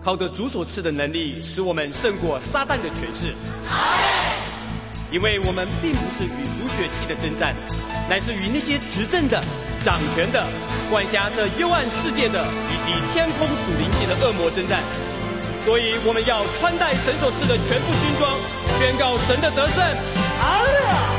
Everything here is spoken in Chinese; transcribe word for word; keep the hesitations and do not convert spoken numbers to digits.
靠着主所赐的能力，使我们胜过撒旦的权势。因为我们并不是与属血气的征战，乃是与那些执政的、掌权的、管辖这幽暗世界的，以及天空属灵界的恶魔征战。所以我们要穿戴神所赐的全副军装，宣告神的得胜。阿利亚。